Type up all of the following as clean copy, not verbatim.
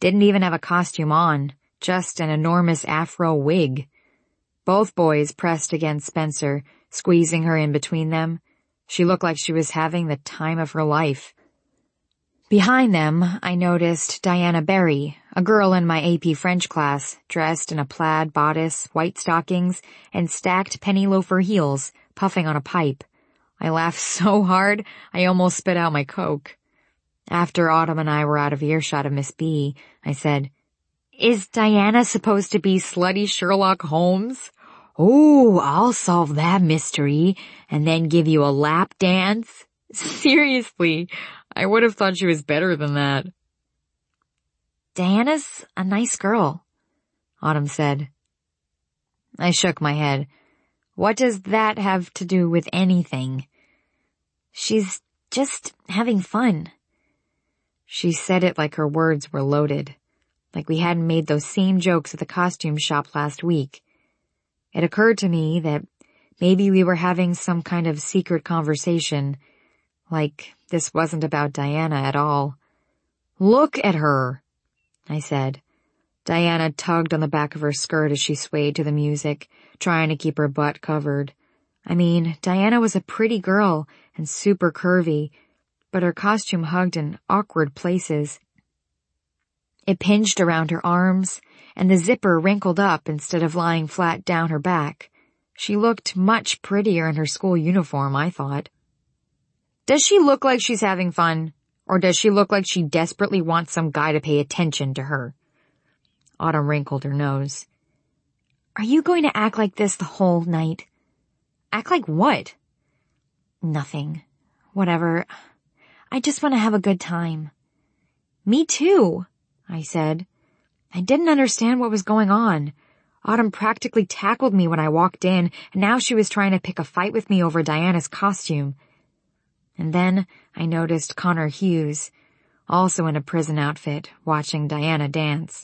Didn't even have a costume on, just an enormous afro wig. Both boys pressed against Spencer, squeezing her in between them. She looked like she was having the time of her life. Behind them, I noticed Diana Berry, a girl in my AP French class, dressed in a plaid bodice, white stockings, and stacked penny loafer heels, puffing on a pipe. I laughed so hard, I almost spit out my Coke. After Autumn and I were out of earshot of Miss B, I said, "Is Diana supposed to be slutty Sherlock Holmes? Oh, I'll solve that mystery and then give you a lap dance." Seriously, I would have thought she was better than that. "Diana's a nice girl," Autumn said. I shook my head. What does that have to do with anything? "She's just having fun." She said it like her words were loaded, like we hadn't made those same jokes at the costume shop last week. It occurred to me that maybe we were having some kind of secret conversation, like this wasn't about Diana at all. "Look at her," I said. Diana tugged on the back of her skirt as she swayed to the music, trying to keep her butt covered. I mean, Diana was a pretty girl and super curvy, but her costume hugged in awkward places. It pinched around her arms, and the zipper wrinkled up instead of lying flat down her back. She looked much prettier in her school uniform, I thought. Does she look like she's having fun, or does she look like she desperately wants some guy to pay attention to her? Autumn wrinkled her nose. "Are you going to act like this the whole night?" "Act like what?" "Nothing. Whatever. I just want to have a good time." "Me too," I said. I didn't understand what was going on. Autumn practically tackled me when I walked in, and now she was trying to pick a fight with me over Diana's costume. And then I noticed Connor Hughes, also in a prison outfit, watching Diana dance.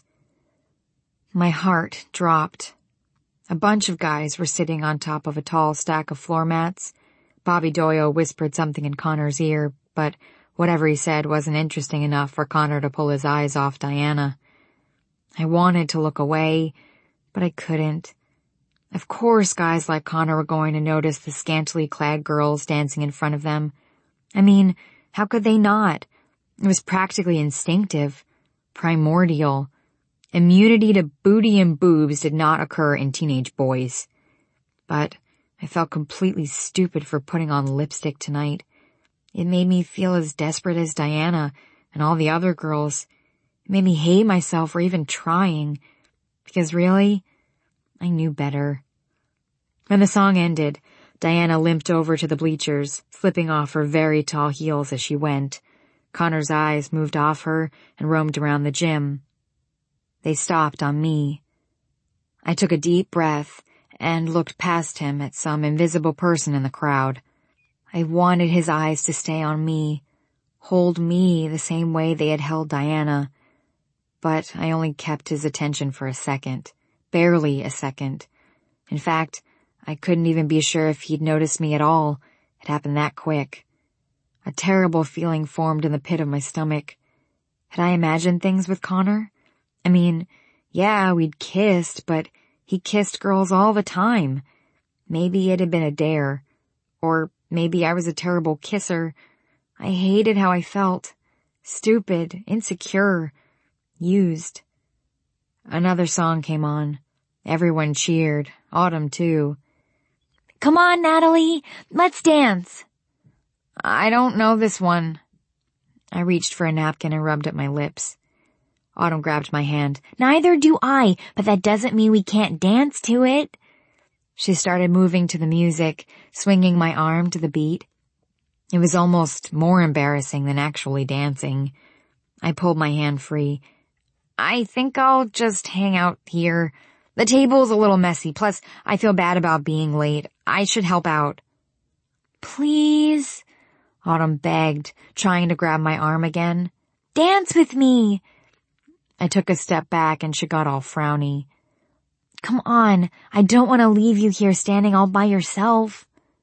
My heart dropped. A bunch of guys were sitting on top of a tall stack of floor mats. Bobby Doyle whispered something in Connor's ear, but whatever he said wasn't interesting enough for Connor to pull his eyes off Diana. I wanted to look away, but I couldn't. Of course guys like Connor were going to notice the scantily clad girls dancing in front of them. I mean, how could they not? It was practically instinctive, primordial. Immunity to booty and boobs did not occur in teenage boys. But I felt completely stupid for putting on lipstick tonight. It made me feel as desperate as Diana and all the other girls. It made me hate myself for even trying. Because really, I knew better. When the song ended, Diana limped over to the bleachers, slipping off her very tall heels as she went. Connor's eyes moved off her and roamed around the gym. They stopped on me. I took a deep breath and looked past him at some invisible person in the crowd. I wanted his eyes to stay on me, hold me the same way they had held Diana. But I only kept his attention for a second, barely a second. In fact, I couldn't even be sure if he'd noticed me at all. It happened that quick. A terrible feeling formed in the pit of my stomach. Had I imagined things with Connor? I mean, yeah, we'd kissed, but he kissed girls all the time. Maybe it had been a dare. Or maybe I was a terrible kisser. I hated how I felt. Stupid, insecure, used. Another song came on. Everyone cheered. Autumn, too. "Come on, Natalie, let's dance." "I don't know this one." I reached for a napkin and rubbed at my lips. Autumn grabbed my hand. "Neither do I, but that doesn't mean we can't dance to it." She started moving to the music, swinging my arm to the beat. It was almost more embarrassing than actually dancing. I pulled my hand free. "I think I'll just hang out here. The table's a little messy, plus I feel bad about being late. I should help out." "Please," Autumn begged, trying to grab my arm again. "Dance with me." I took a step back and she got all frowny. "Come on, I don't want to leave you here standing all by yourself."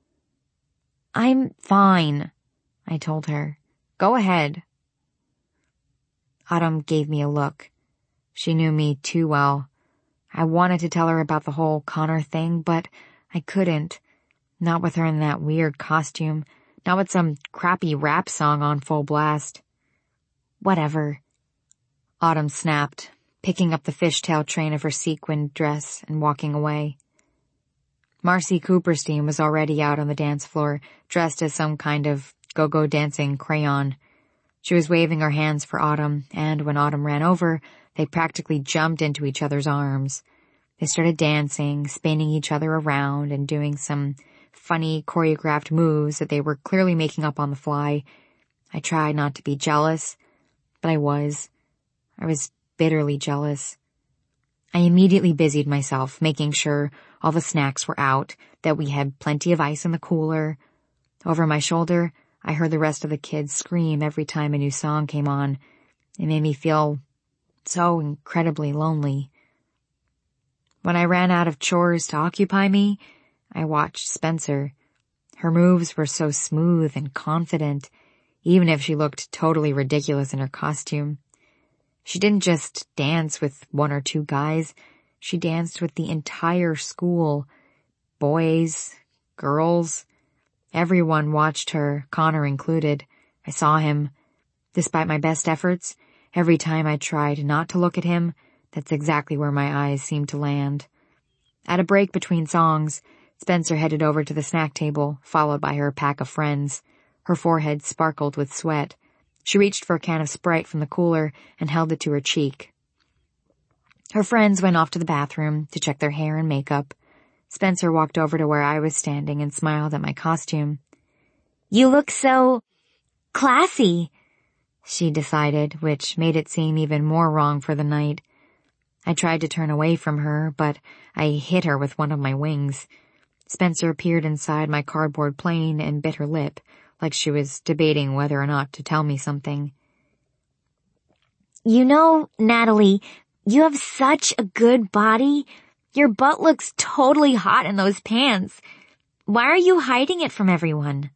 "I'm fine," I told her. "Go ahead." Autumn gave me a look. She knew me too well. I wanted to tell her about the whole Connor thing, but I couldn't. Not with her in that weird costume. Not with some crappy rap song on full blast. Whatever. Autumn snapped, picking up the fishtail train of her sequined dress and walking away. Marcy Cooperstein was already out on the dance floor, dressed as some kind of go-go dancing crayon. She was waving her hands for Autumn, and when Autumn ran over, they practically jumped into each other's arms. They started dancing, spinning each other around, and doing some funny choreographed moves that they were clearly making up on the fly. I tried not to be jealous, but I was. I was bitterly jealous. I immediately busied myself, making sure all the snacks were out, that we had plenty of ice in the cooler. Over my shoulder, I heard the rest of the kids scream every time a new song came on. It made me feel so incredibly lonely. When I ran out of chores to occupy me, I watched Spencer. Her moves were so smooth and confident, even if she looked totally ridiculous in her costume. She didn't just dance with one or two guys. She danced with the entire school. Boys, girls. Everyone watched her, Connor included. I saw him. Despite my best efforts, every time I tried not to look at him, that's exactly where my eyes seemed to land. At a break between songs, Spencer headed over to the snack table, followed by her pack of friends. Her forehead sparkled with sweat. She reached for a can of Sprite from the cooler and held it to her cheek. Her friends went off to the bathroom to check their hair and makeup. Spencer walked over to where I was standing and smiled at my costume. "You look so classy," she decided, which made it seem even more wrong for the night. I tried to turn away from her, but I hit her with one of my wings. Spencer peered inside my cardboard plane and bit her lip, like she was debating whether or not to tell me something. "You know, Natalie, you have such a good body. Your butt looks totally hot in those pants. Why are you hiding it from everyone?"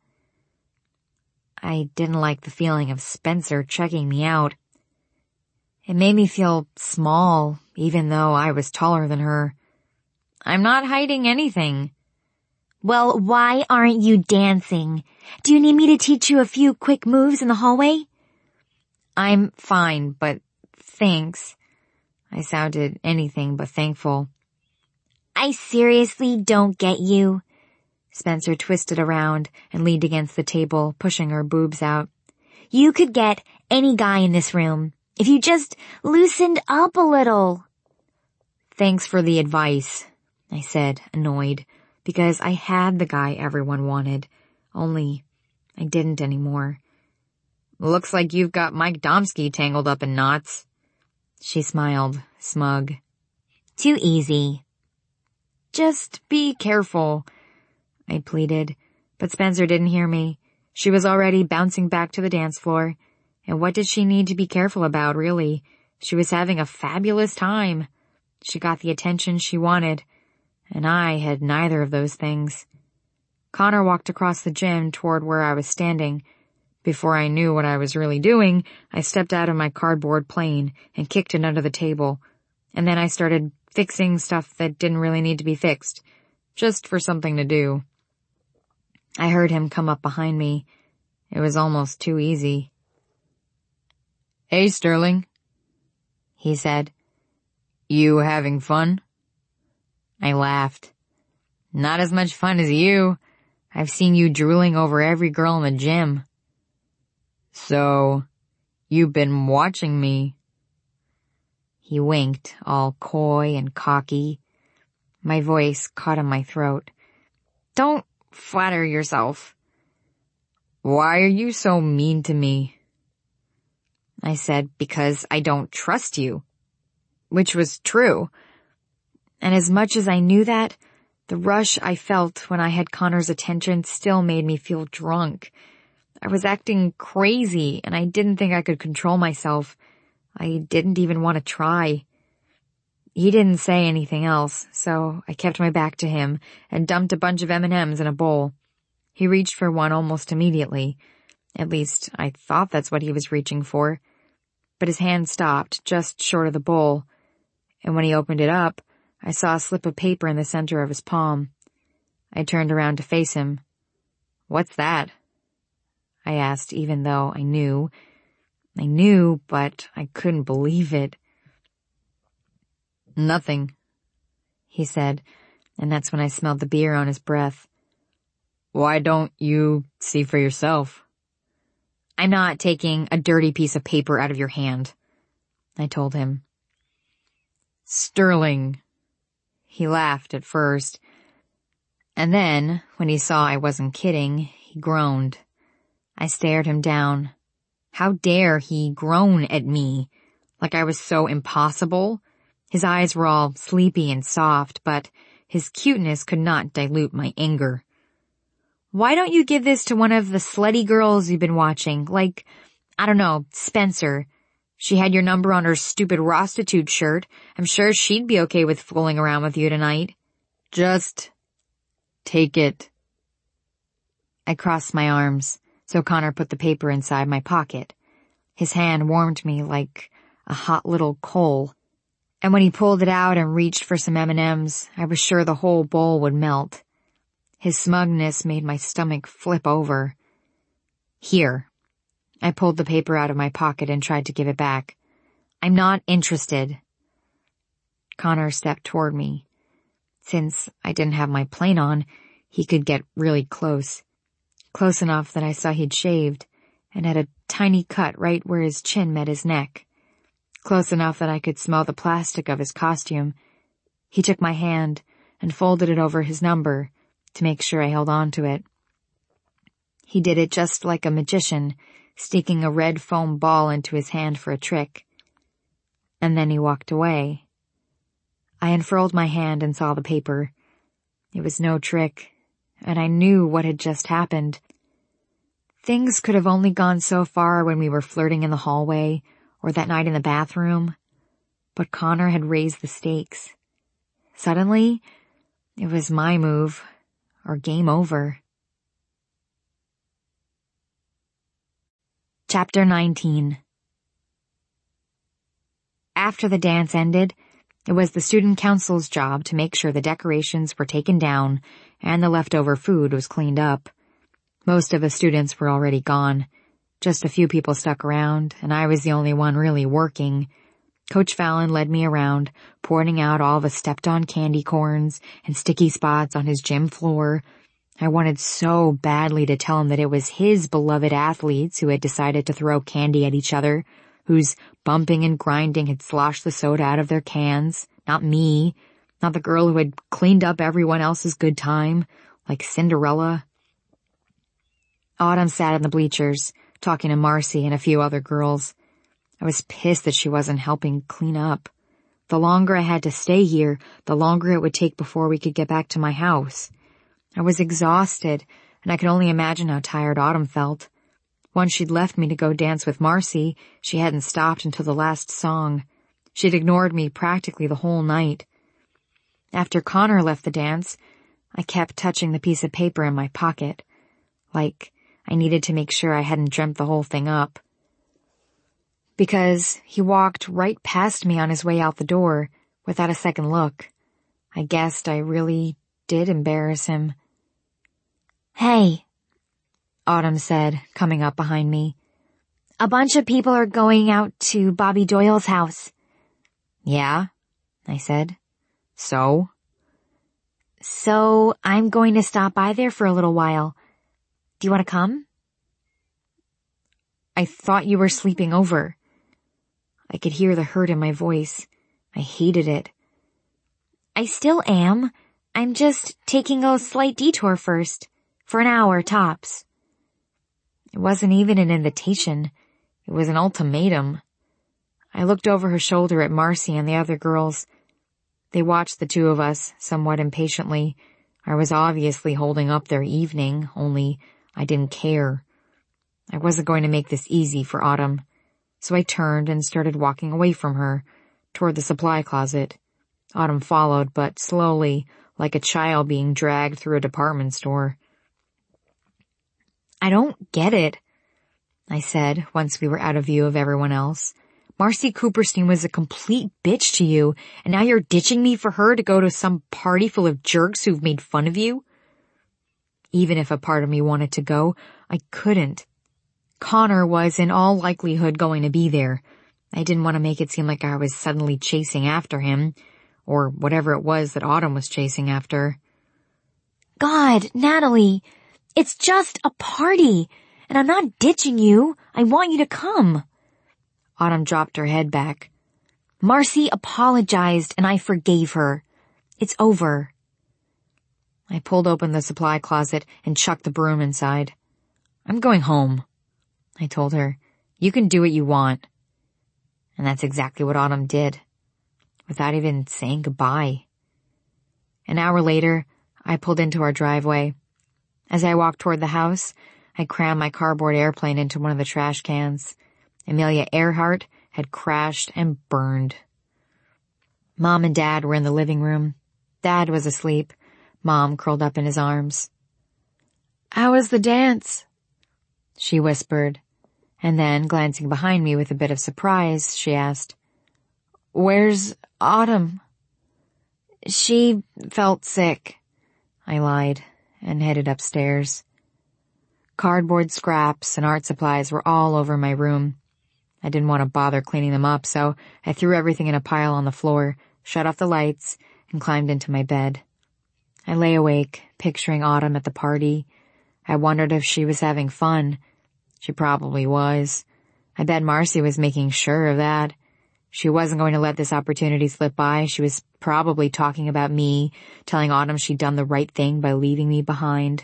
I didn't like the feeling of Spencer checking me out. It made me feel small, even though I was taller than her. "I'm not hiding anything." "Well, why aren't you dancing? Do you need me to teach you a few quick moves in the hallway?" "I'm fine, but thanks." I sounded anything but thankful. "I seriously don't get you." Spencer twisted around and leaned against the table, pushing her boobs out. "You could get any guy in this room if you just loosened up a little." "Thanks for the advice," I said, annoyed, because I had the guy everyone wanted, only I didn't anymore. "Looks like you've got Mike Domsky tangled up in knots." She smiled, smug. "Too easy." "Just be careful," I pleaded, but Spencer didn't hear me. She was already bouncing back to the dance floor, and what did she need to be careful about, really? She was having a fabulous time. She got the attention she wanted, and I had neither of those things. Connor walked across the gym toward where I was standing. Before I knew what I was really doing, I stepped out of my cardboard plane and kicked it under the table, and then I started fixing stuff that didn't really need to be fixed, just for something to do. I heard him come up behind me. It was almost too easy. "Hey, Sterling," he said. "You having fun?" I laughed. "Not as much fun as you. I've seen you drooling over every girl in the gym." "So, you've been watching me." He winked, all coy and cocky. My voice caught in my throat. "Don't flatter yourself." "Why are you so mean to me?" I said, "Because I don't trust you." Which was true. And as much as I knew that, the rush I felt when I had Connor's attention still made me feel drunk. I was acting crazy, and I didn't think I could control myself. I didn't even want to try. He didn't say anything else, so I kept my back to him and dumped a bunch of M&Ms in a bowl. He reached for one almost immediately. At least, I thought that's what he was reaching for. But his hand stopped just short of the bowl, and when he opened it up, I saw a slip of paper in the center of his palm. I turned around to face him. "What's that?" I asked, even though I knew, but I couldn't believe it. "Nothing," he said, and that's when I smelled the beer on his breath. "Why don't you see for yourself?" "I'm not taking a dirty piece of paper out of your hand," I told him. "Sterling." He laughed at first, and then, when he saw I wasn't kidding, he groaned. I stared him down. How dare he groan at me, like I was so impossible? His eyes were all sleepy and soft, but his cuteness could not dilute my anger. "Why don't you give this to one of the slutty girls you've been watching? Like, I don't know, Spencer. She had your number on her stupid prostitute shirt. I'm sure she'd be okay with fooling around with you tonight." "Just take it." I crossed my arms, so Connor put the paper inside my pocket. His hand warmed me like a hot little coal, and when he pulled it out and reached for some M&Ms, I was sure the whole bowl would melt. His smugness made my stomach flip over. "Here." I pulled the paper out of my pocket and tried to give it back. "I'm not interested." Connor stepped toward me. Since I didn't have my plane on, he could get really close. Close enough that I saw he'd shaved and had a tiny cut right where his chin met his neck. Close enough that I could smell the plastic of his costume. He took my hand and folded it over his number to make sure I held on to it. He did it just like a magician, sticking a red foam ball into his hand for a trick. And then he walked away. I unfurled my hand and saw the paper. It was no trick, and I knew what had just happened. Things could have only gone so far when we were flirting in the hallway or that night in the bathroom, but Connor had raised the stakes. Suddenly, it was my move, or game over. Chapter 19. After the dance ended, it was the student council's job to make sure the decorations were taken down and the leftover food was cleaned up. Most of the students were already gone. Just a few people stuck around, and I was the only one really working. Coach Fallon led me around, pointing out all the stepped-on candy corns and sticky spots on his gym floor. I wanted so badly to tell him that it was his beloved athletes who had decided to throw candy at each other, whose bumping and grinding had sloshed the soda out of their cans, not me, not the girl who had cleaned up everyone else's good time, like Cinderella. Autumn sat in the bleachers, talking to Marcy and a few other girls. I was pissed that she wasn't helping clean up. The longer I had to stay here, the longer it would take before we could get back to my house. I was exhausted, and I could only imagine how tired Autumn felt. Once she'd left me to go dance with Marcy, she hadn't stopped until the last song. She'd ignored me practically the whole night. After Connor left the dance, I kept touching the piece of paper in my pocket, like I needed to make sure I hadn't dreamt the whole thing up. Because he walked right past me on his way out the door, without a second look. I guessed I really did embarrass him. "Hey," Autumn said, coming up behind me. "A bunch of people are going out to Bobby Doyle's house." "Yeah," I said. So I'm going to stop by there for a little while. Do you want to come?" "I thought you were sleeping over." I could hear the hurt in my voice. I hated it. "I still am. I'm just taking a slight detour first, for an hour tops." It wasn't even an invitation. It was an ultimatum. I looked over her shoulder at Marcy and the other girls. They watched the two of us somewhat impatiently. I was obviously holding up their evening, only I didn't care. I wasn't going to make this easy for Autumn, so I turned and started walking away from her, toward the supply closet. Autumn followed, but slowly, like a child being dragged through a department store. "I don't get it," I said once we were out of view of everyone else. Marcy Cooperstein was a complete bitch to you, and now you're ditching me for her to go to some party full of jerks who've made fun of you? Even if a part of me wanted to go, I couldn't. Connor was in all likelihood going to be there. I didn't want to make it seem like I was suddenly chasing after him, or whatever it was that Autumn was chasing after. God, Natalie, it's just a party, and I'm not ditching you. I want you to come. Autumn dropped her head back. Marcy apologized and I forgave her. It's over. I pulled open the supply closet and chucked the broom inside. I'm going home, I told her. You can do what you want. And that's exactly what Autumn did, without even saying goodbye. An hour later, I pulled into our driveway. As I walked toward the house, I crammed my cardboard airplane into one of the trash cans. Amelia Earhart had crashed and burned. Mom and Dad were in the living room. Dad was asleep. Mom curled up in his arms. "How was the dance?" she whispered, and then, glancing behind me with a bit of surprise, she asked, "Where's Autumn?" "She felt sick," I lied, and headed upstairs. Cardboard scraps and art supplies were all over my room. I didn't want to bother cleaning them up, so I threw everything in a pile on the floor, shut off the lights, and climbed into my bed. I lay awake, picturing Autumn at the party. I wondered if she was having fun. She probably was. I bet Marcy was making sure of that. She wasn't going to let this opportunity slip by. She was probably talking about me, telling Autumn she'd done the right thing by leaving me behind.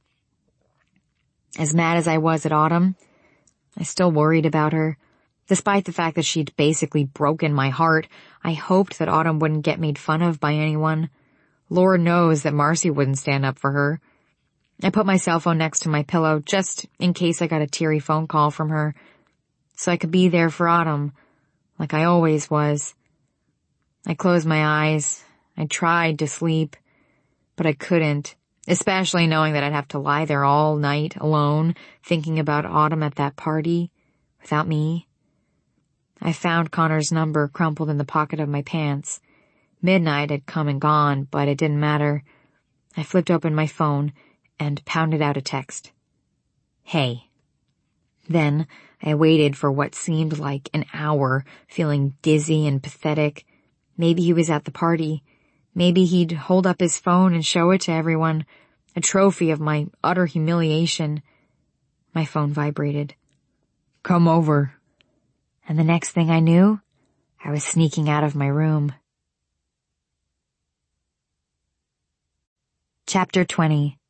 As mad as I was at Autumn, I still worried about her. Despite the fact that she'd basically broken my heart, I hoped that Autumn wouldn't get made fun of by anyone. Lord knows that Marcy wouldn't stand up for her. I put my cell phone next to my pillow just in case I got a teary phone call from her, so I could be there for Autumn, like I always was. I closed my eyes. I tried to sleep, but I couldn't, especially knowing that I'd have to lie there all night alone, thinking about Autumn at that party, without me. I found Connor's number crumpled in the pocket of my pants. Midnight had come and gone, but it didn't matter. I flipped open my phone and pounded out a text. "Hey." Then I waited for what seemed like an hour, feeling dizzy and pathetic. Maybe he was at the party. Maybe he'd hold up his phone and show it to everyone, a trophy of my utter humiliation. My phone vibrated. "Come over." And the next thing I knew, I was sneaking out of my room. Chapter 20.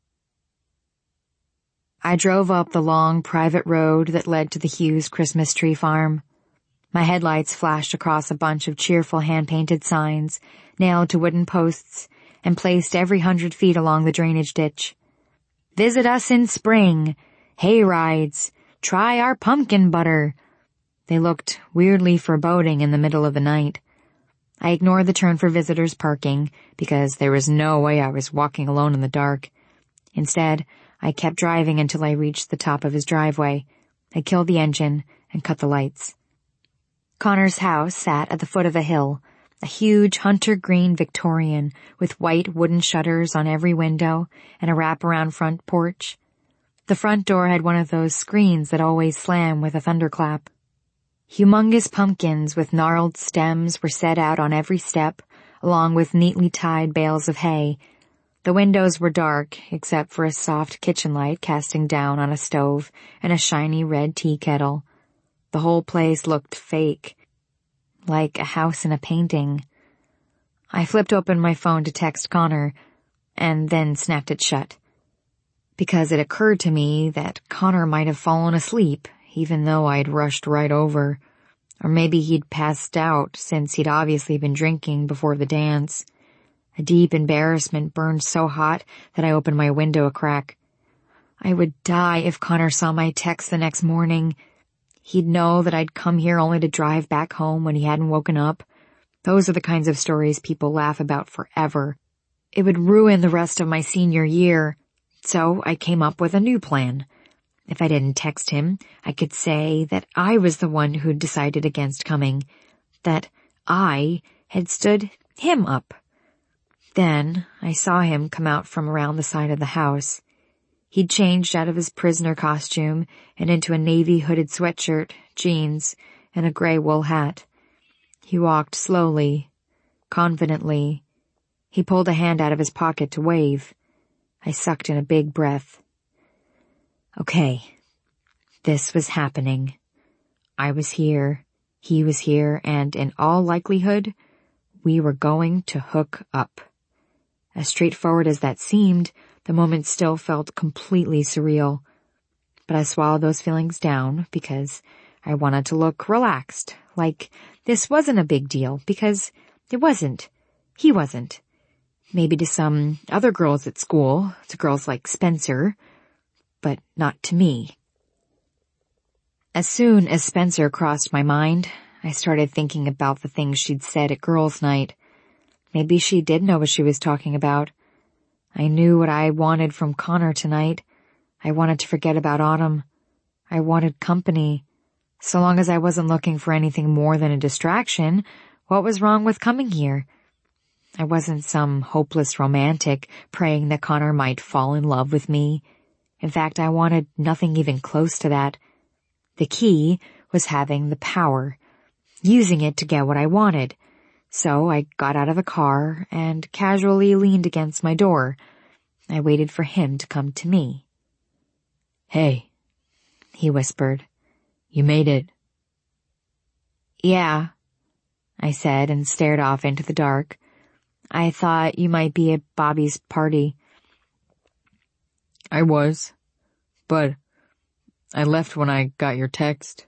I drove up the long private road that led to the Hughes Christmas tree farm. My headlights flashed across a bunch of cheerful hand-painted signs, nailed to wooden posts, and placed every 100 feet along the drainage ditch. "Visit us in spring. Hay rides. Try our pumpkin butter." They looked weirdly foreboding in the middle of the night. I ignored the turn for visitors parking, because there was no way I was walking alone in the dark. Instead, I kept driving until I reached the top of his driveway. I killed the engine and cut the lights. Connor's house sat at the foot of a hill, a huge hunter green Victorian with white wooden shutters on every window and a wraparound front porch. The front door had one of those screens that always slam with a thunderclap. Humongous pumpkins with gnarled stems were set out on every step, along with neatly tied bales of hay. The windows were dark, except for a soft kitchen light casting down on a stove and a shiny red tea kettle. The whole place looked fake, like a house in a painting. I flipped open my phone to text Connor, and then snapped it shut, because it occurred to me that Connor might have fallen asleep, even though I'd rushed right over. Or maybe he'd passed out, since he'd obviously been drinking before the dance. A deep embarrassment burned so hot that I opened my window a crack. I would die if Connor saw my text the next morning. He'd know that I'd come here only to drive back home when he hadn't woken up. Those are the kinds of stories people laugh about forever. It would ruin the rest of my senior year. So I came up with a new plan. If I didn't text him, I could say that I was the one who'd decided against coming, that I had stood him up. Then I saw him come out from around the side of the house. He'd changed out of his prisoner costume and into a navy hooded sweatshirt, jeans, and a gray wool hat. He walked slowly, confidently. He pulled a hand out of his pocket to wave. I sucked in a big breath. Okay, this was happening. I was here, he was here, and in all likelihood, we were going to hook up. As straightforward as that seemed, the moment still felt completely surreal. But I swallowed those feelings down because I wanted to look relaxed, like this wasn't a big deal, because it wasn't. He wasn't. Maybe to some other girls at school, to girls like Spencer, but not to me. As soon as Spencer crossed my mind, I started thinking about the things she'd said at girls' night. Maybe she did know what she was talking about. I knew what I wanted from Connor tonight. I wanted to forget about Autumn. I wanted company. So long as I wasn't looking for anything more than a distraction, what was wrong with coming here? I wasn't some hopeless romantic praying that Connor might fall in love with me. In fact, I wanted nothing even close to that. The key was having the power, using it to get what I wanted. So I got out of the car and casually leaned against my door. I waited for him to come to me. "Hey," he whispered. "You made it." "Yeah," I said and stared off into the dark. "I thought you might be at Bobby's party." "I was, but I left when I got your text."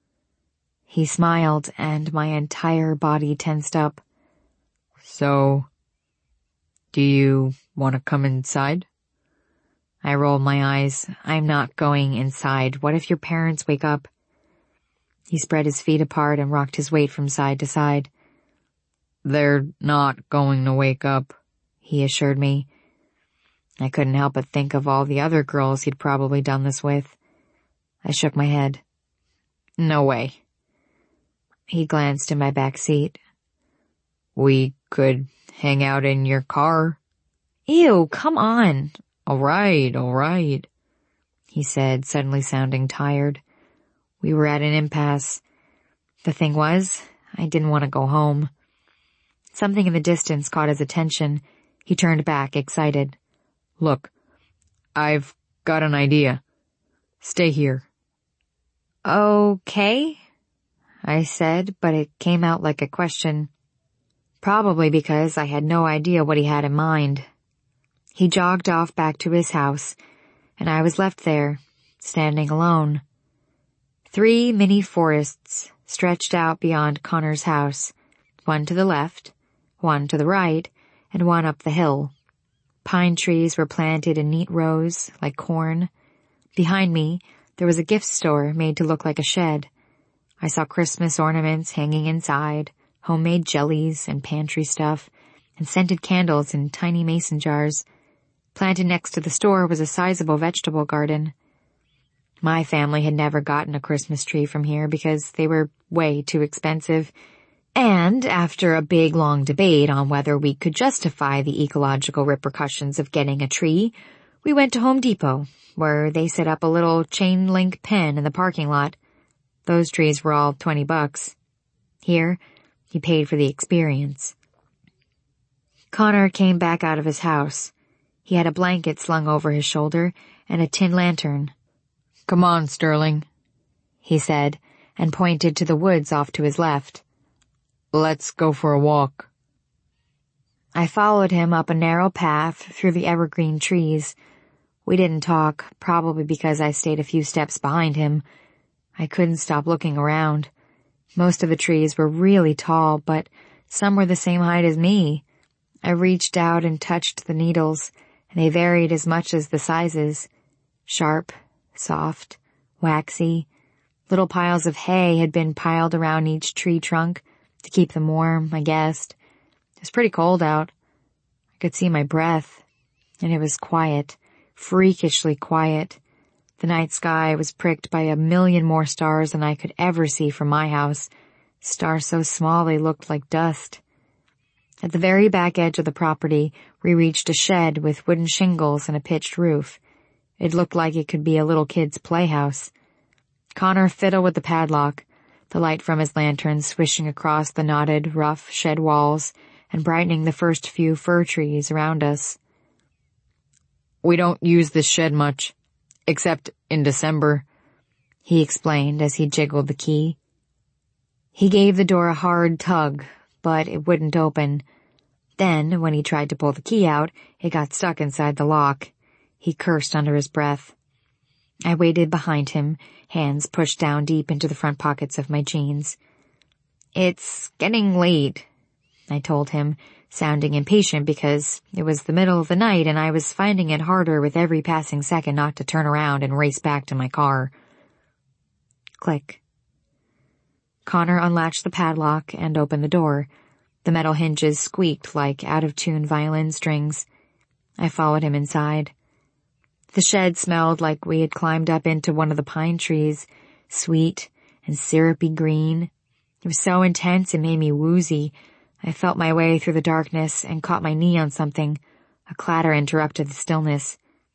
He smiled and my entire body tensed up. "So, do you want to come inside?" I rolled my eyes. "I'm not going inside. What if your parents wake up?" He spread his feet apart and rocked his weight from side to side. "They're not going to wake up," he assured me. I couldn't help but think of all the other girls he'd probably done this with. I shook my head. "No way." He glanced in my back seat. "We could hang out in your car." "Ew, come on." All right, he said, suddenly sounding tired. We were at an impasse. The thing was, I didn't want to go home. Something in the distance caught his attention. He turned back, excited. "Look, I've got an idea. Stay here." "Okay," I said, but it came out like a question. Probably because I had no idea what he had in mind. He jogged off back to his house, and I was left there, standing alone. 3 mini forests stretched out beyond Connor's house, one to the left, one to the right, and one up the hill. Pine trees were planted in neat rows, like corn. Behind me, there was a gift store made to look like a shed. I saw Christmas ornaments hanging inside, homemade jellies and pantry stuff, and scented candles in tiny mason jars. Planted next to the store was a sizable vegetable garden. My family had never gotten a Christmas tree from here because they were way too expensive. And after a big long debate on whether we could justify the ecological repercussions of getting a tree, we went to Home Depot, where they set up a little chain link pen in the parking lot. Those trees were all $20. Here, he paid for the experience. Connor came back out of his house. He had a blanket slung over his shoulder and a tin lantern. "Come on, Sterling," he said, and pointed to the woods off to his left. "Let's go for a walk." I followed him up a narrow path through the evergreen trees. We didn't talk, probably because I stayed a few steps behind him. I couldn't stop looking around. Most of the trees were really tall, but some were the same height as me. I reached out and touched the needles, and they varied as much as the sizes. Sharp, soft, waxy. Little piles of hay had been piled around each tree trunk to keep them warm, I guessed. It was pretty cold out. I could see my breath, and it was quiet, freakishly quiet. The night sky was pricked by 1,000,000 more stars than I could ever see from my house, stars so small they looked like dust. At the very back edge of the property, we reached a shed with wooden shingles and a pitched roof. It looked like it could be a little kid's playhouse. Connor fiddled with the padlock, the light from his lantern swishing across the knotted, rough shed walls and brightening the first few fir trees around us. "We don't use this shed much, except in December," he explained as he jiggled the key. He gave the door a hard tug, but it wouldn't open. Then, when he tried to pull the key out, it got stuck inside the lock. He cursed under his breath. I waited behind him, hands pushed down deep into the front pockets of my jeans. "It's getting late," I told him, sounding impatient because it was the middle of the night and I was finding it harder with every passing second not to turn around and race back to my car. Click. Connor unlatched the padlock and opened the door. The metal hinges squeaked like out-of-tune violin strings. I followed him inside. The shed smelled like we had climbed up into one of the pine trees, sweet and syrupy green. It was so intense it made me woozy. I felt my way through the darkness and caught my knee on something. A clatter interrupted the stillness.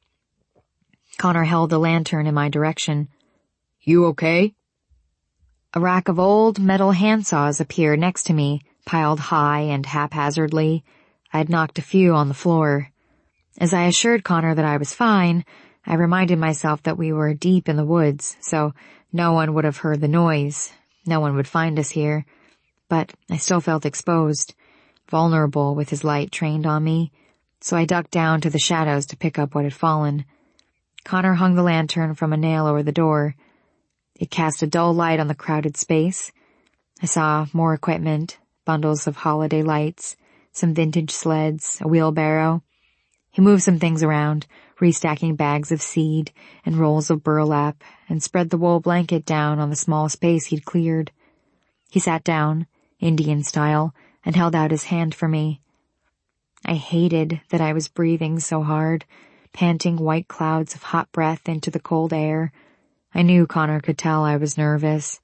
Connor held the lantern in my direction. "You okay?" A rack of old metal handsaws appeared next to me, piled high and haphazardly. I had knocked a few on the floor. As I assured Connor that I was fine, I reminded myself that we were deep in the woods, so no one would have heard the noise. No one would find us here. But I still felt exposed, vulnerable with his light trained on me, so I ducked down to the shadows to pick up what had fallen. Connor hung the lantern from a nail over the door. It cast a dull light on the crowded space. I saw more equipment, bundles of holiday lights, some vintage sleds, a wheelbarrow. He moved some things around, restacking bags of seed and rolls of burlap, and spread the wool blanket down on the small space he'd cleared. He sat down, Indian style, and held out his hand for me. I hated that I was breathing so hard, panting white clouds of hot breath into the cold air. I knew Connor could tell I was nervous.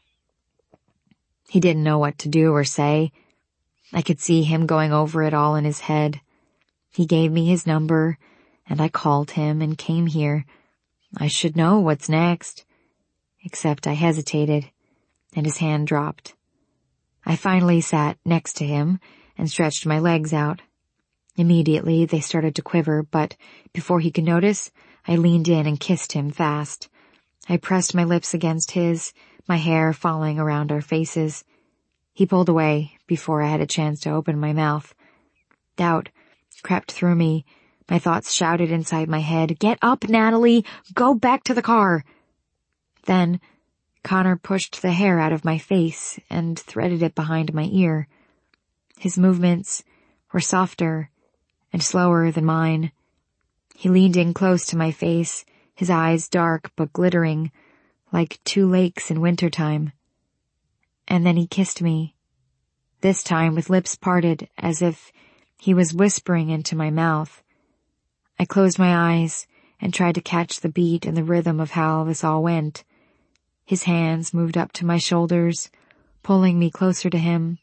He didn't know what to do or say. I could see him going over it all in his head. He gave me his number, and I called him and came here. I should know what's next. Except I hesitated, and his hand dropped. I finally sat next to him and stretched my legs out. Immediately they started to quiver, but before he could notice, I leaned in and kissed him fast. I pressed my lips against his, my hair falling around our faces. He pulled away before I had a chance to open my mouth. Doubt crept through me. My thoughts shouted inside my head, "Get up, Natalie! Go back to the car!" Then Connor pushed the hair out of my face and threaded it behind my ear. His movements were softer and slower than mine. He leaned in close to my face, his eyes dark but glittering, like 2 lakes in wintertime. And then he kissed me, this time with lips parted as if he was whispering into my mouth. I closed my eyes and tried to catch the beat and the rhythm of how this all went. His hands moved up to my shoulders, pulling me closer to him.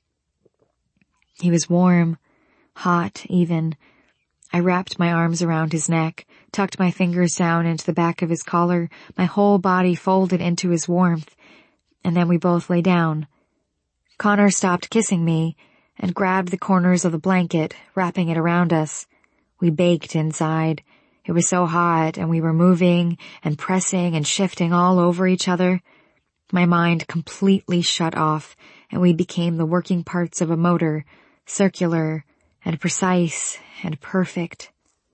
He was warm, hot even. I wrapped my arms around his neck, tucked my fingers down into the back of his collar, my whole body folded into his warmth, and then we both lay down. Connor stopped kissing me and grabbed the corners of the blanket, wrapping it around us. We baked inside. It was so hot, and we were moving and pressing and shifting all over each other. My mind completely shut off, and we became the working parts of a motor, circular and precise and perfect.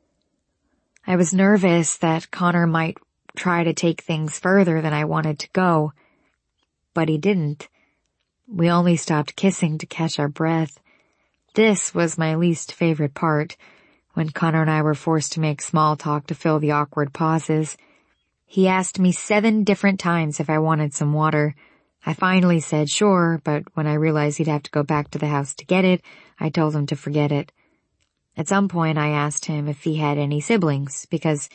I was nervous that Connor might try to take things further than I wanted to go, but he didn't. We only stopped kissing to catch our breath. This was my least favorite part, when Connor and I were forced to make small talk to fill the awkward pauses. He asked me 7 different times if I wanted some water. I finally said sure, but when I realized he'd have to go back to the house to get it, I told him to forget it. At some point I asked him if he had any siblings, because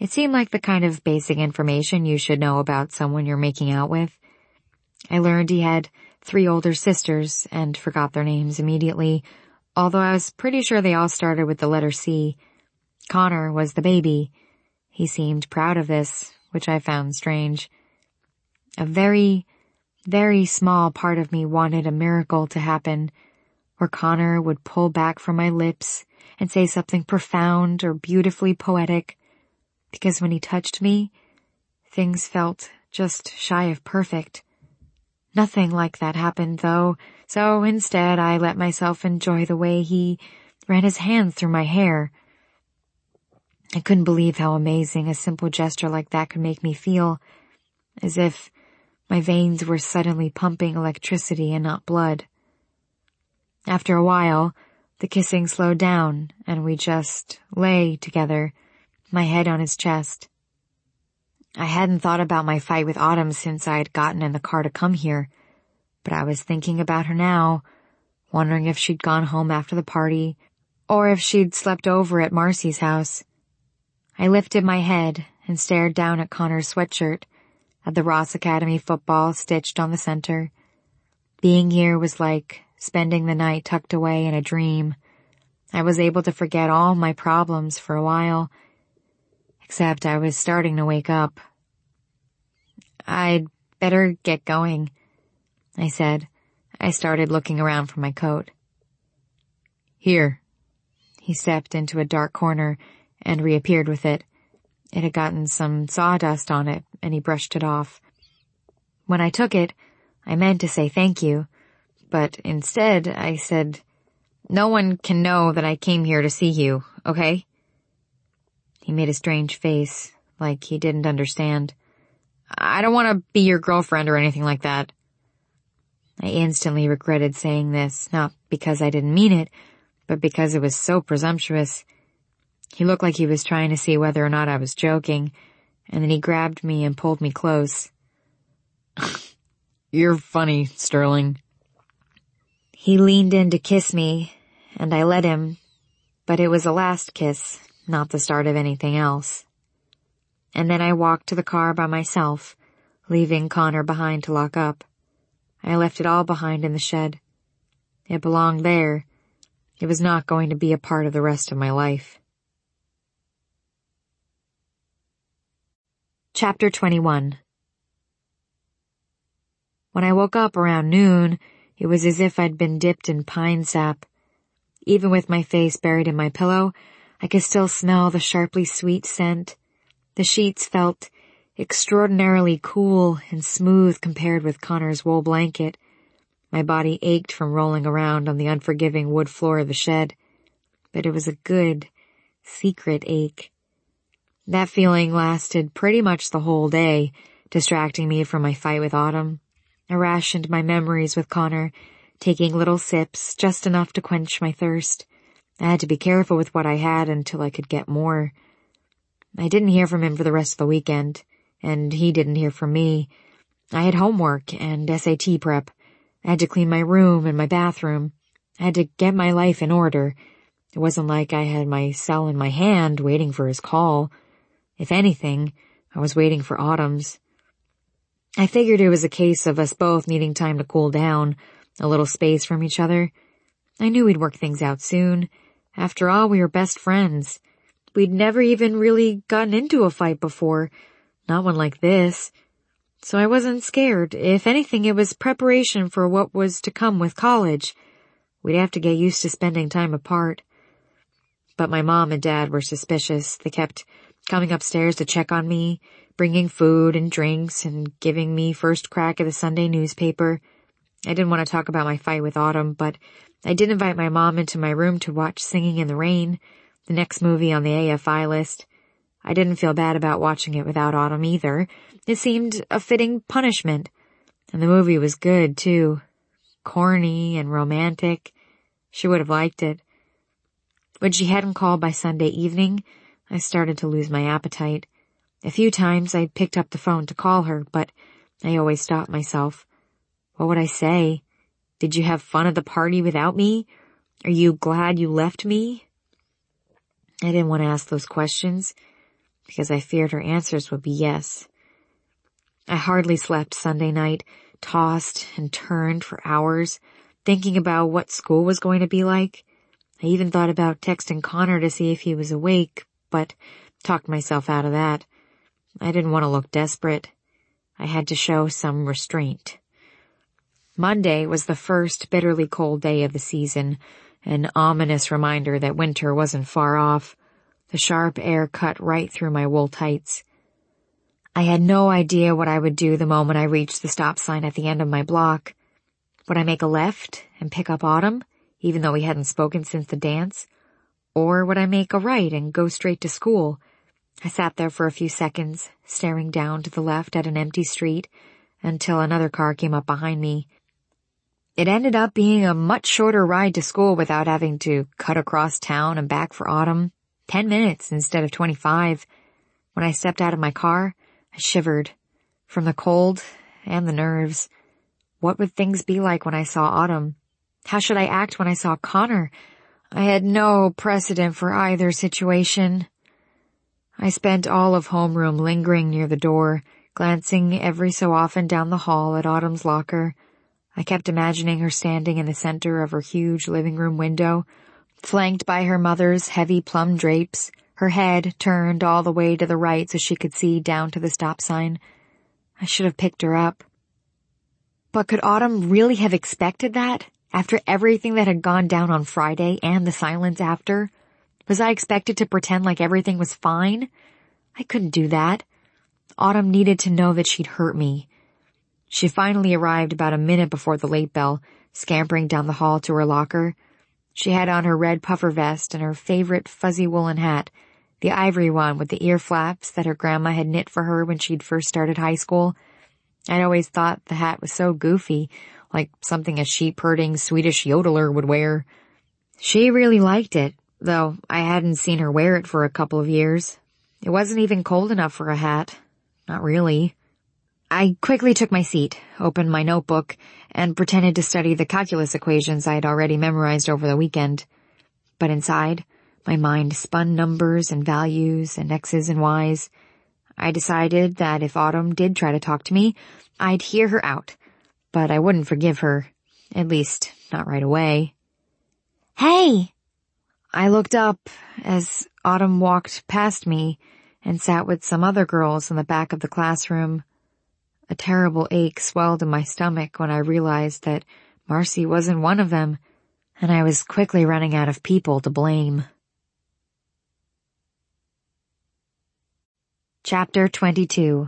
It seemed like the kind of basic information you should know about someone you're making out with. I learned he had 3 older sisters and forgot their names immediately, although I was pretty sure they all started with the letter C. Connor was the baby. He seemed proud of this, which I found strange. A very, very small part of me wanted a miracle to happen, where Connor would pull back from my lips and say something profound or beautifully poetic, because when he touched me, things felt just shy of perfect. Nothing like that happened, though, so instead I let myself enjoy the way he ran his hands through my hair. I couldn't believe how amazing a simple gesture like that could make me feel, as if my veins were suddenly pumping electricity and not blood. After a while, the kissing slowed down, and we just lay together, my head on his chest. I hadn't thought about my fight with Autumn since I'd gotten in the car to come here, but I was thinking about her now, wondering if she'd gone home after the party, or if she'd slept over at Marcy's house. I lifted my head and stared down at Connor's sweatshirt, at the Ross Academy football stitched on the center. Being here was like spending the night tucked away in a dream. I was able to forget all my problems for a while, except I was starting to wake up. "I'd better get going," I said. I started looking around for my coat. "Here." He stepped into a dark corner and reappeared with it. It had gotten some sawdust on it, and he brushed it off. When I took it, I meant to say thank you, but instead I said, "No one can know that I came here to see you, okay?" He made a strange face, like he didn't understand. "I don't want to be your girlfriend or anything like that." I instantly regretted saying this, not because I didn't mean it, but because it was so presumptuous. He looked like he was trying to see whether or not I was joking, and then he grabbed me and pulled me close. "You're funny, Sterling." He leaned in to kiss me, and I let him, but it was a last kiss, not the start of anything else. And then I walked to the car by myself, leaving Connor behind to lock up. I left it all behind in the shed. It belonged there. It was not going to be a part of the rest of my life. Chapter 21. When I woke up around noon, it was as if I'd been dipped in pine sap. Even with my face buried in my pillow, I could still smell the sharply sweet scent. The sheets felt extraordinarily cool and smooth compared with Connor's wool blanket. My body ached from rolling around on the unforgiving wood floor of the shed, but it was a good, secret ache. That feeling lasted pretty much the whole day, distracting me from my fight with Autumn. I rationed my memories with Connor, taking little sips, just enough to quench my thirst. I had to be careful with what I had until I could get more. I didn't hear from him for the rest of the weekend, and he didn't hear from me. I had homework and SAT prep. I had to clean my room and my bathroom. I had to get my life in order. It wasn't like I had my cell in my hand waiting for his call. If anything, I was waiting for Autumn's. I figured it was a case of us both needing time to cool down, a little space from each other. I knew we'd work things out soon. After all, we were best friends. We'd never even really gotten into a fight before, not one like this. So I wasn't scared. If anything, it was preparation for what was to come with college. We'd have to get used to spending time apart. But my mom and dad were suspicious. They kept coming upstairs to check on me, bringing food and drinks and giving me first crack at the Sunday newspaper. I didn't want to talk about my fight with Autumn, but I did invite my mom into my room to watch Singing in the Rain, the next movie on the AFI list. I didn't feel bad about watching it without Autumn either. It seemed a fitting punishment. And the movie was good, too. Corny and romantic. She would have liked it. When she hadn't called by Sunday evening, I started to lose my appetite. A few times I picked up the phone to call her, but I always stopped myself. What would I say? Did you have fun at the party without me? Are you glad you left me? I didn't want to ask those questions. because I feared her answers would be yes. I hardly slept Sunday night, tossed and turned for hours, thinking about what school was going to be like. I even thought about texting Connor to see if he was awake, but talked myself out of that. I didn't want to look desperate. I had to show some restraint. Monday was the first bitterly cold day of the season, an ominous reminder that winter wasn't far off. The sharp air cut right through my wool tights. I had no idea what I would do the moment I reached the stop sign at the end of my block. Would I make a left and pick up Autumn, even though we hadn't spoken since the dance? Or would I make a right and go straight to school? I sat there for a few seconds, staring down to the left at an empty street, until another car came up behind me. It ended up being a much shorter ride to school without having to cut across town and back for Autumn. 10 minutes instead of 25. When I stepped out of my car, I shivered. From the cold and the nerves. What would things be like when I saw Autumn? How should I act when I saw Connor? I had no precedent for either situation. I spent all of homeroom lingering near the door, glancing every so often down the hall at Autumn's locker. I kept imagining her standing in the center of her huge living room window, flanked by her mother's heavy plum drapes, her head turned all the way to the right so she could see down to the stop sign. I should have picked her up. But could Autumn really have expected that, after everything that had gone down on Friday and the silence after? Was I expected to pretend like everything was fine? I couldn't do that. Autumn needed to know that she'd hurt me. She finally arrived about a minute before the late bell, scampering down the hall to her locker. She had on her red puffer vest and her favorite fuzzy woolen hat, the ivory one with the ear flaps that her grandma had knit for her when she'd first started high school. I'd always thought the hat was so goofy, like something a sheep-herding Swedish yodeler would wear. She really liked it, though I hadn't seen her wear it for a couple of years. It wasn't even cold enough for a hat. Not really. I quickly took my seat, opened my notebook, and pretended to study the calculus equations I had already memorized over the weekend. But inside, my mind spun numbers and values and X's and Y's. I decided that if Autumn did try to talk to me, I'd hear her out, but I wouldn't forgive her, at least not right away. Hey! I looked up as Autumn walked past me and sat with some other girls in the back of the classroom. A terrible ache swelled in my stomach when I realized that Marcy wasn't one of them, and I was quickly running out of people to blame. Chapter 22.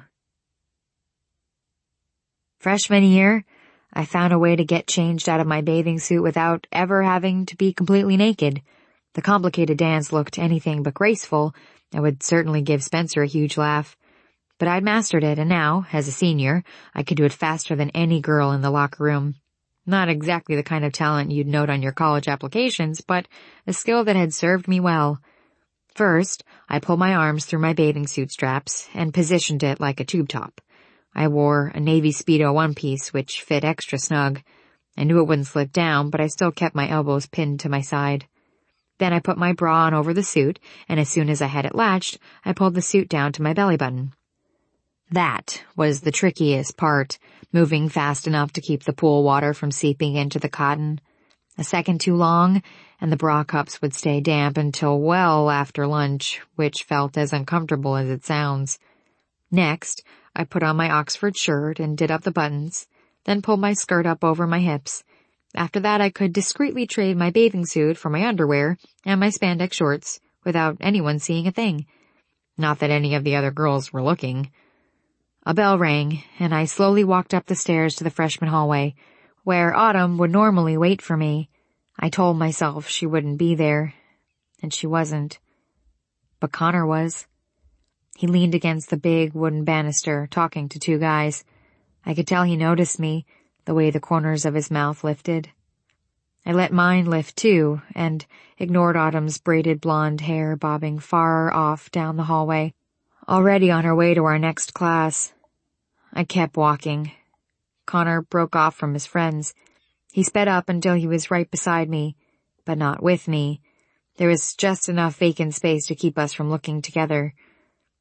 Freshman year, I found a way to get changed out of my bathing suit without ever having to be completely naked. The complicated dance looked anything but graceful and would certainly give Spencer a huge laugh. But I'd mastered it, and now, as a senior, I could do it faster than any girl in the locker room. Not exactly the kind of talent you'd note on your college applications, but a skill that had served me well. First, I pulled my arms through my bathing suit straps and positioned it like a tube top. I wore a navy Speedo one-piece, which fit extra snug. I knew it wouldn't slip down, but I still kept my elbows pinned to my side. Then I put my bra on over the suit, and as soon as I had it latched, I pulled the suit down to my belly button. That was the trickiest part, moving fast enough to keep the pool water from seeping into the cotton. A second too long, and the bra cups would stay damp until well after lunch, which felt as uncomfortable as it sounds. Next, I put on my Oxford shirt and did up the buttons, then pulled my skirt up over my hips. After that, I could discreetly trade my bathing suit for my underwear and my spandex shorts without anyone seeing a thing. Not that any of the other girls were looking. A bell rang, and I slowly walked up the stairs to the freshman hallway, where Autumn would normally wait for me. I told myself she wouldn't be there, and she wasn't. But Connor was. He leaned against the big wooden banister, talking to two guys. I could tell he noticed me, the way the corners of his mouth lifted. I let mine lift too, and ignored Autumn's braided blonde hair bobbing far off down the hallway, already on her way to our next class. I kept walking. Connor broke off from his friends. He sped up until he was right beside me, but not with me. There was just enough vacant space to keep us from looking together.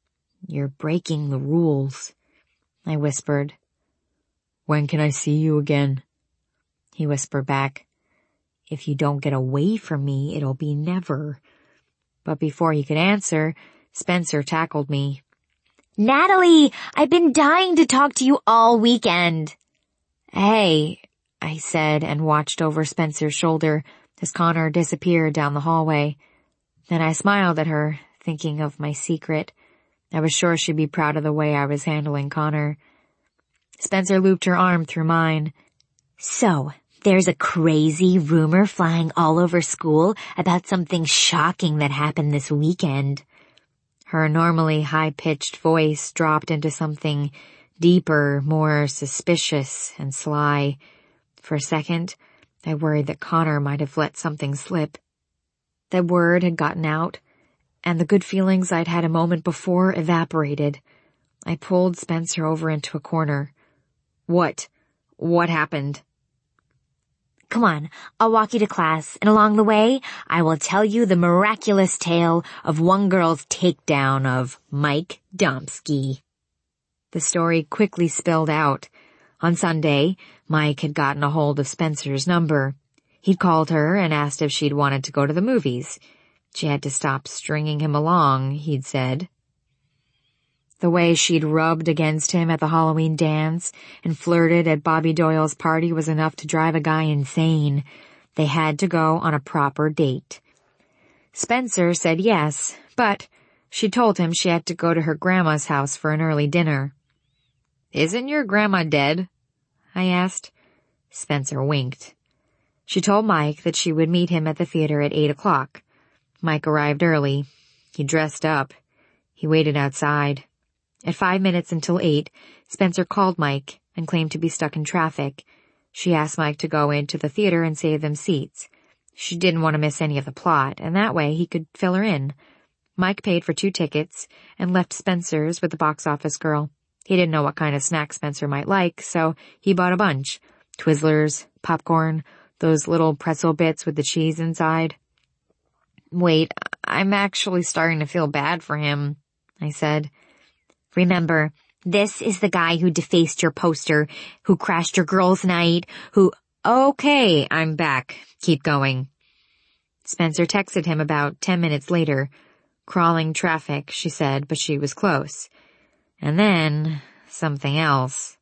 You're breaking the rules, I whispered. When can I see you again? He whispered back. If you don't get away from me, it'll be never. But before he could answer, Spencer tackled me. Natalie, I've been dying to talk to you all weekend. Hey, I said and watched over Spencer's shoulder as Connor disappeared down the hallway. Then I smiled at her, thinking of my secret. I was sure she'd be proud of the way I was handling Connor. Spencer looped her arm through mine. So, there's a crazy rumor flying all over school about something shocking that happened this weekend. Her normally high-pitched voice dropped into something deeper, more suspicious and sly. For a second, I worried that Connor might have let something slip. That word had gotten out, and the good feelings I'd had a moment before evaporated. I pulled Spencer over into a corner. What? What happened? Come on, I'll walk you to class, and along the way, I will tell you the miraculous tale of one girl's takedown of Mike Domsky. The story quickly spilled out. On Sunday, Mike had gotten a hold of Spencer's number. He'd called her and asked if she'd wanted to go to the movies. She had to stop stringing him along, he'd said. The way she'd rubbed against him at the Halloween dance and flirted at Bobby Doyle's party was enough to drive a guy insane. They had to go on a proper date. Spencer said yes, but she told him she had to go to her grandma's house for an early dinner. Isn't your grandma dead? I asked. Spencer winked. She told Mike that she would meet him at the theater at 8 o'clock. Mike arrived early. He dressed up. He waited outside. At 5 minutes until 8, Spencer called Mike and claimed to be stuck in traffic. She asked Mike to go into the theater and save them seats. She didn't want to miss any of the plot, and that way he could fill her in. Mike paid for 2 tickets and left Spencer's with the box office girl. He didn't know what kind of snack Spencer might like, so he bought a bunch. Twizzlers, popcorn, those little pretzel bits with the cheese inside. Wait, I'm actually starting to feel bad for him, I said. Remember, this is the guy who defaced your poster, who crashed your girls' night, who... Okay, I'm back. Keep going. Spencer texted him about 10 minutes later. Crawling traffic, she said, but she was close. And then, something else.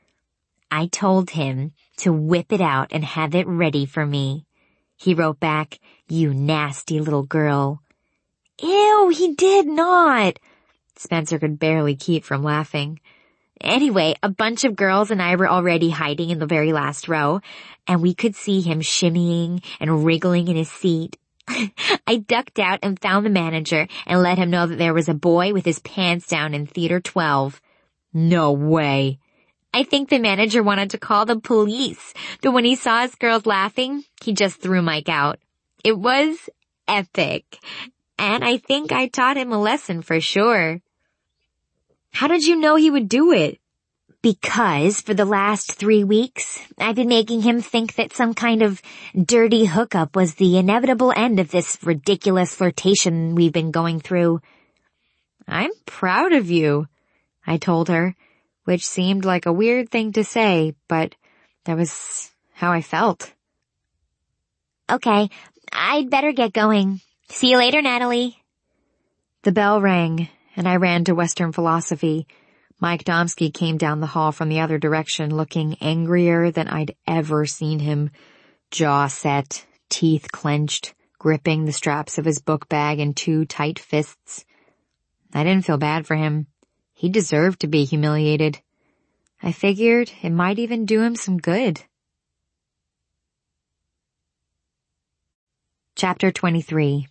I told him to whip it out and have it ready for me. He wrote back, "You nasty little girl." Ew, he did not. Spencer could barely keep from laughing. Anyway, a bunch of girls and I were already hiding in the very last row, and we could see him shimmying and wriggling in his seat. I ducked out and found the manager and let him know that there was a boy with his pants down in Theater 12. No way. I think the manager wanted to call the police, but when he saw us girls laughing, he just threw Mike out. It was epic, and I think I taught him a lesson for sure. How did you know he would do it? Because for the last 3 weeks, I've been making him think that some kind of dirty hookup was the inevitable end of this ridiculous flirtation we've been going through. I'm proud of you, I told her, which seemed like a weird thing to say, but that was how I felt. Okay, I'd better get going. See you later, Natalie. The bell rang, and I ran to Western Philosophy. Mike Domsky came down the hall from the other direction, looking angrier than I'd ever seen him. Jaw set, teeth clenched, gripping the straps of his book bag in 2 tight fists. I didn't feel bad for him. He deserved to be humiliated. I figured it might even do him some good. Chapter 23.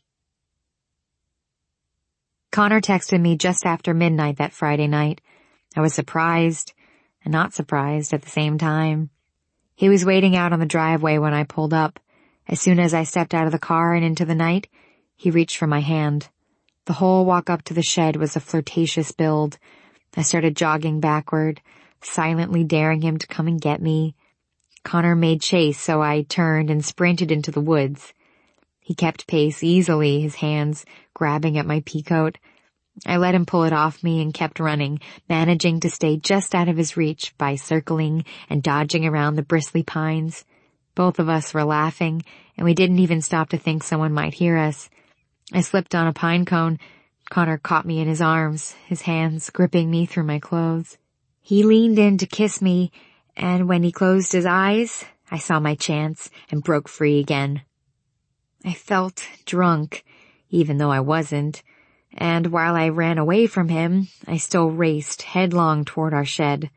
Connor texted me just after midnight that Friday night. I was surprised and not surprised at the same time. He was waiting out on the driveway when I pulled up. As soon as I stepped out of the car and into the night, he reached for my hand. The whole walk up to the shed was a flirtatious build. I started jogging backward, silently daring him to come and get me. Connor made chase, so I turned and sprinted into the woods. He kept pace easily, his hands grabbing at my peacoat. I let him pull it off me and kept running, managing to stay just out of his reach by circling and dodging around the bristly pines. Both of us were laughing, and we didn't even stop to think someone might hear us. I slipped on a pine cone. Connor caught me in his arms, his hands gripping me through my clothes. He leaned in to kiss me, and when he closed his eyes, I saw my chance and broke free again. I felt drunk, even though I wasn't, and while I ran away from him, I still raced headlong toward our shed.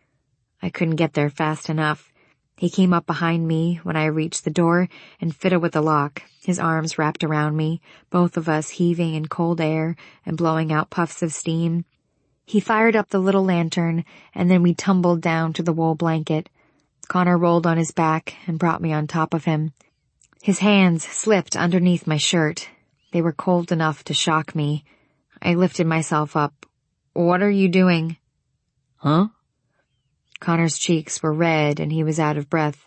I couldn't get there fast enough. He came up behind me when I reached the door and fiddled with the lock, his arms wrapped around me, both of us heaving in cold air and blowing out puffs of steam. He fired up the little lantern, and then we tumbled down to the wool blanket. Connor rolled on his back and brought me on top of him. His hands slipped underneath my shirt. They were cold enough to shock me. I lifted myself up. "What are you doing?" "Huh?" Connor's cheeks were red and he was out of breath.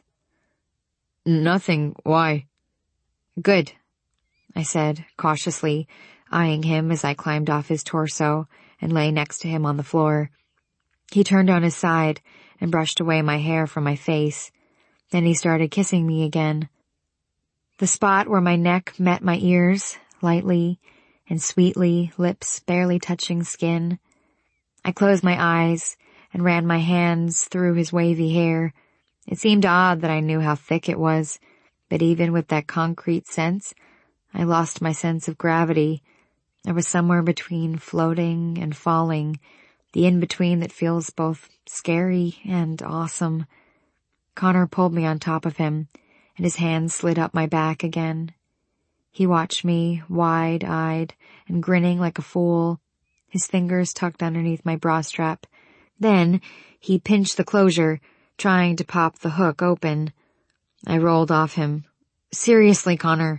"Nothing. Why?" "Good," I said, cautiously, eyeing him as I climbed off his torso and lay next to him on the floor. He turned on his side and brushed away my hair from my face. Then he started kissing me again. The spot where my neck met my ears, lightly and sweetly, lips barely touching skin. I closed my eyes and ran my hands through his wavy hair. It seemed odd that I knew how thick it was, but even with that concrete sense, I lost my sense of gravity. I was somewhere between floating and falling, the in-between that feels both scary and awesome. Connor pulled me on top of him, and his hands slid up my back again. He watched me, wide-eyed and grinning like a fool, his fingers tucked underneath my bra strap. Then he pinched the closure, trying to pop the hook open. I rolled off him. "Seriously, Connor."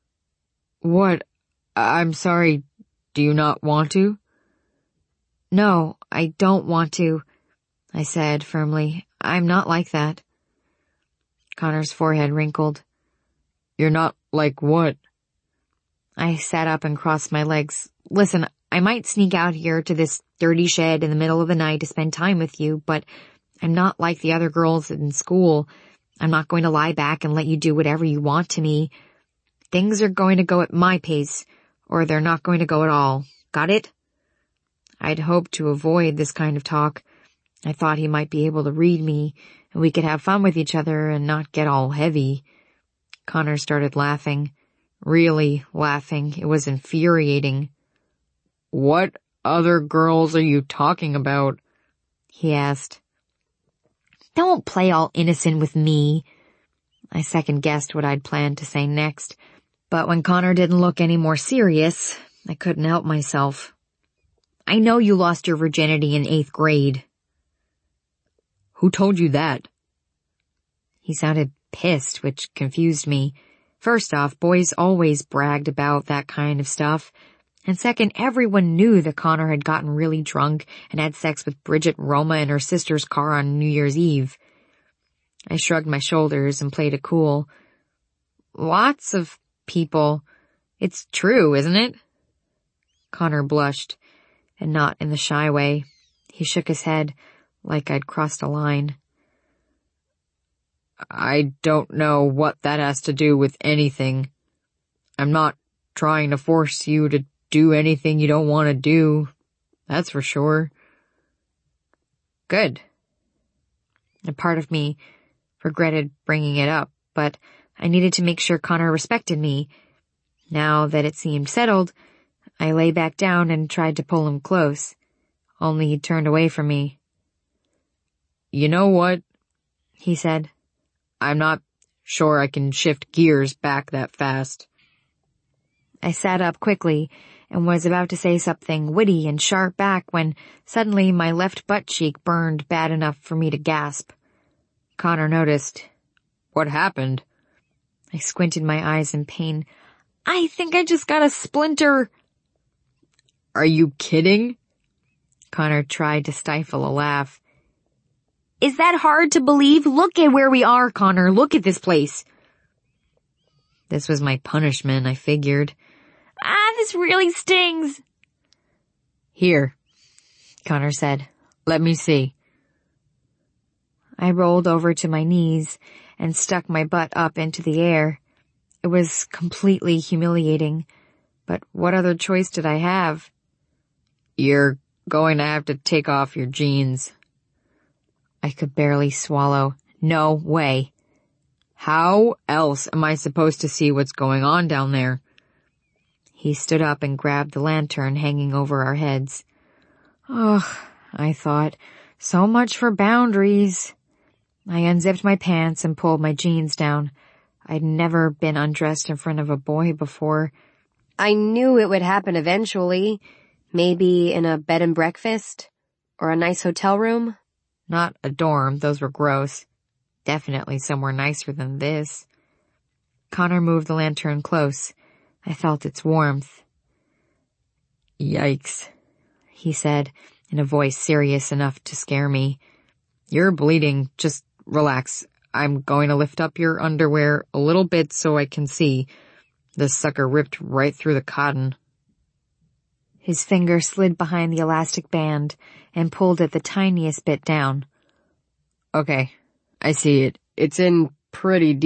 "What? I'm sorry. Do you not want to?" "No, I don't want to," I said firmly. "I'm not like that." Connor's forehead wrinkled. "You're not like what?" I sat up and crossed my legs. "Listen, I might sneak out here to this dirty shed in the middle of the night to spend time with you, but I'm not like the other girls in school. I'm not going to lie back and let you do whatever you want to me. Things are going to go at my pace, or they're not going to go at all. Got it?" I'd hoped to avoid this kind of talk. I thought he might be able to read me, and we could have fun with each other and not get all heavy. Connor started laughing. Really laughing. It was infuriating. "What other girls are you talking about?" he asked. "Don't play all innocent with me." I second-guessed what I'd planned to say next, but when Connor didn't look any more serious, I couldn't help myself. "I know you lost your virginity in 8th grade. "Who told you that?" He sounded pissed, which confused me. First off, boys always bragged about that kind of stuff. And second, everyone knew that Connor had gotten really drunk and had sex with Bridget Roma in her sister's car on New Year's Eve. I shrugged my shoulders and played it cool. "Lots of people. It's true, isn't it?" Connor blushed, and not in the shy way. He shook his head, like I'd crossed a line. "I don't know what that has to do with anything. I'm not trying to force you to do anything you don't want to do. That's for sure." Good. A part of me regretted bringing it up, but I needed to make sure Connor respected me. Now that it seemed settled, I lay back down and tried to pull him close, only he turned away from me. "You know what?" he said. "I'm not sure I can shift gears back that fast." I sat up quickly and was about to say something witty and sharp back when suddenly my left butt cheek burned bad enough for me to gasp. Connor noticed. "What happened?" I squinted my eyes in pain. "I think I just got a splinter." "Are you kidding?" Connor tried to stifle a laugh. "Is that hard to believe? Look at where we are, Connor. Look at this place." This was my punishment, I figured. "This really stings." Here, Connor said. Let me see. I rolled over to my knees and stuck my butt up into the air. It was completely humiliating, but what other choice did I have? You're going to have to take off your jeans. I could barely swallow. No way. How else am I supposed to see what's going on down there? He stood up and grabbed the lantern hanging over our heads. Ugh, I thought, so much for boundaries. I unzipped my pants and pulled my jeans down. I'd never been undressed in front of a boy before. I knew it would happen eventually. Maybe in a bed and breakfast? Or a nice hotel room? Not a dorm, those were gross. Definitely somewhere nicer than this. Connor moved the lantern close. I felt its warmth. Yikes, he said, in a voice serious enough to scare me. You're bleeding. Just relax. I'm going to lift up your underwear a little bit so I can see. This sucker ripped right through the cotton. His finger slid behind the elastic band and pulled it the tiniest bit down. Okay, I see it. It's in pretty deep.